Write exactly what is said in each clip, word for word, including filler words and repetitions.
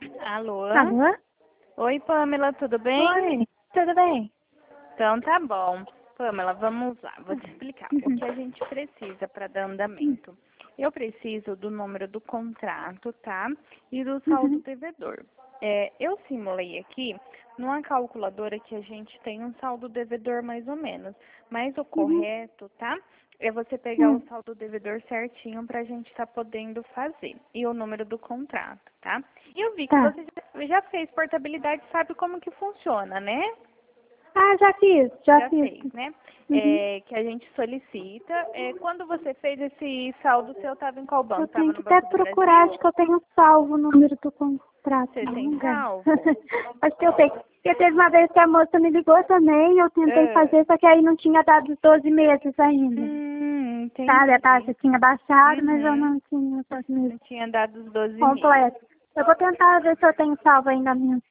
Alô? Alô? Oi, Pamela, tudo bem? Oi, tudo bem? Então tá bom. Pamela, vamos lá, vou te explicar o Uhum. que a gente precisa para dar andamento. Eu preciso do número do contrato, tá? E do saldo Uhum. devedor. É, eu simulei aqui numa calculadora que a gente tem um saldo devedor mais ou menos, mas o Uhum. correto, tá? É você pegar o Uhum. saldo devedor certinho para a gente estar podendo fazer. E o número do contrato, tá? E eu vi que Tá. você já já fez portabilidade, sabe como que funciona, né? Ah, já fiz, já Já fiz. fez, né? Uhum. É, que a gente solicita. É, quando você fez esse saldo seu, estava em qual banco? Eu Estava tenho no que até Banco do procurar, Brasil? acho que eu tenho salvo o número do contrato, Você não tem me engano. salvo? Acho que eu tenho. Porque teve uma vez que a moça me ligou também, eu tentei Ah, fazer, só que aí não tinha dado os doze meses ainda. hum, Sabe, a entendi. taxa tinha baixado, mas eu Uhum. não tinha os doze Não meses tinha dado os doze meses. completos. Eu vou tentar ver se eu tenho salvo ainda a minha.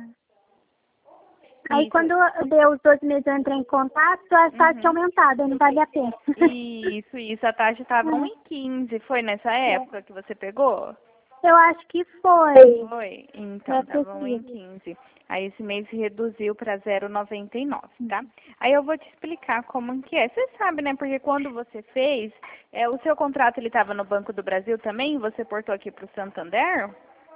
Aí Isso. quando deu os dois meses eu entrei em contato, a taxa tinha Uhum. aumentado, não vale a pena. Isso, isso. A taxa estava um e quinze. Foi nessa época que você pegou? Eu acho que foi. Foi? Então, Deve ter tava um e sido. quinze. Aí esse mês reduziu para zero vírgula noventa e nove, tá? Aí eu vou te explicar como que é. Você sabe, né? Porque quando você fez, é, o seu contrato ele estava no Banco do Brasil também? Você portou aqui para o Santander?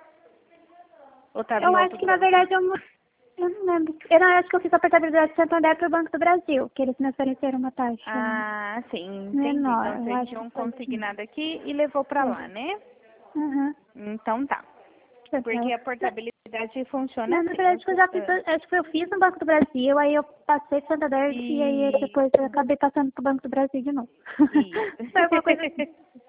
Ou estava Eu em acho outro que na banco? verdade eu não, eu não lembro. Eu não acho que eu fiz a portabilidade de Santander para o Banco do Brasil, que eles me ofereceram uma taxa Ah, sim, entendi. menor. Então Eu você acho tinha que um foi assim. consignado aqui e levou para Foi. lá, né? Uhum. Então tá. Foi pra Porque lá. a portabilidade funciona Na, na assim. verdade, o acho que eu seu- já fiz, ah, acho que eu fiz no Banco do Brasil, aí eu passei para Santander e aí E depois eu acabei passando para o Banco do Brasil de novo. isso. Foi alguma coisa assim.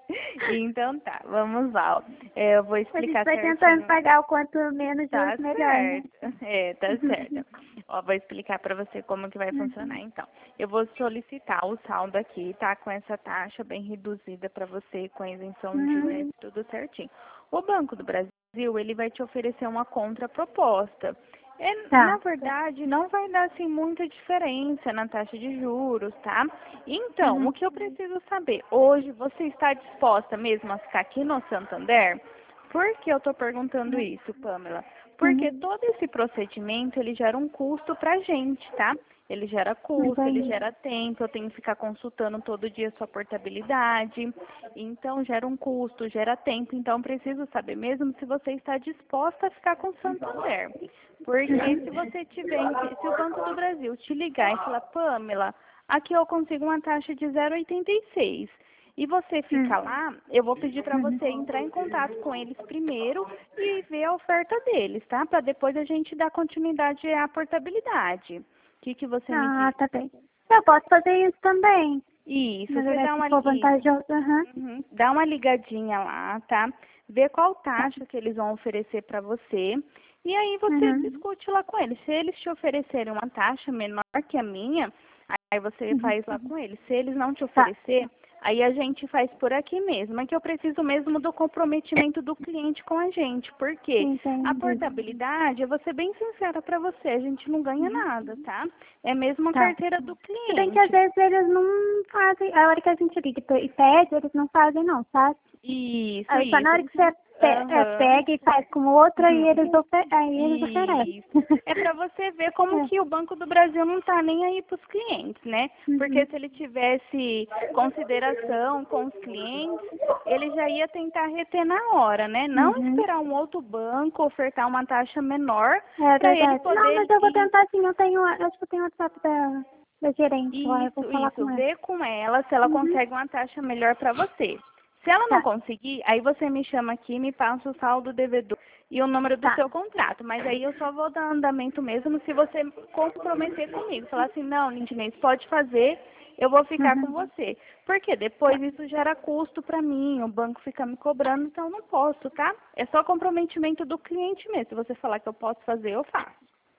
Então tá, vamos lá. Ó. É, eu vou A gente explicar vai tentando certinho. pagar o quanto menos juros, Tá melhor, né? certo. É, tá certo. Ó, vou explicar para você como que vai funcionar. Uhum. Então, eu vou solicitar o saldo aqui, tá? Com essa taxa bem reduzida para você, com a isenção de Uhum. imposto, tudo certinho. O Banco do Brasil, ele vai te oferecer uma contraproposta. É, na Tá. verdade, não vai dar assim muita diferença na taxa de juros, tá? Então, o Uhum. que eu preciso saber, hoje você está disposta mesmo a ficar aqui no Santander? Por que eu estou perguntando isso, Pamela? Porque Uhum. todo esse procedimento, ele gera um custo para a gente, tá? Ele gera custo, ele Entendi. gera tempo, eu tenho que ficar consultando todo dia sua portabilidade, então gera um custo, gera tempo, então preciso saber mesmo se você está disposta a ficar com o Santander. Porque se você tiver, se o Banco do Brasil te ligar e falar, Pamela, aqui eu consigo uma taxa de zero vírgula oitenta e seis. E você fica Uhum. lá, eu vou pedir para Uhum. você entrar em contato com eles primeiro e ver a oferta deles, tá? Para depois a gente dar continuidade à portabilidade. O que, que você me Ah, diz? tá bem. Eu posso fazer isso também. Isso, Na você verdade, dá se uma, for isso, vantajoso, aham. uhum, dá uma ligadinha lá, tá? Vê qual Tá. taxa que eles vão oferecer para você. E aí você Uhum. discute lá com eles. Se eles te oferecerem uma taxa menor que a minha, aí você Uhum. faz lá com eles. Se eles não te Tá. oferecer, aí a gente faz por aqui mesmo. É que eu preciso mesmo do comprometimento do cliente com a gente. Porque a Entendi. portabilidade, eu vou ser bem sincera para você, a gente não ganha Uhum. nada, tá? É mesmo a Tá. carteira do Se bem que às cliente. vezes eles não fazem, a hora que a gente liga e pede, eles não fazem não, sabe? Isso, Aí só na isso. hora que você pe- é, Aham. pega e faz com outra, aí Uhum. eles, ofe aí eles oferecem. Isso. É para você ver como É. que o Banco do Brasil não está nem aí para os clientes, né? Porque Uhum. se ele tivesse consideração com os clientes, ele já ia tentar reter na hora, né? Não Uhum. esperar um outro banco ofertar uma taxa menor É para ele verdade. Não, poder mas eu vou ir. tentar sim, eu tenho, eu acho que eu tenho o WhatsApp da, da gerente lá, eu vou Isso, falar isso. com ela. Vê com ela se ela Uhum. consegue uma taxa melhor para você. Se ela não Tá, conseguir, aí você me chama aqui e me passa o saldo devedor e o número do tá. seu contrato. Mas aí eu só vou dar andamento mesmo se você comprometer comigo. Falar assim, não, Lindinês, pode fazer, eu vou ficar com Uhum. você. Porque depois isso gera custo para mim, o banco fica me cobrando, então eu não posso, tá? É só comprometimento do cliente mesmo. Se você falar que eu posso fazer, eu faço,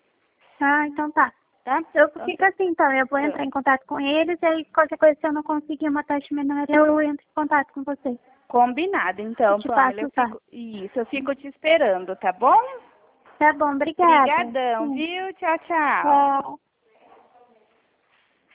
Ah, então tá. tá? Eu Então, fico você... assim, então, eu vou ah. entrar em contato com eles, e aí qualquer coisa, se eu não conseguir uma taxa menor, eu entro em contato com você. Combinado, E então, te Pamela. passo Eu o tá. fico. Isso, eu fico te esperando, tá bom? Tá bom, obrigada. Obrigadão, Sim. viu? Tchau, tchau. Tchau.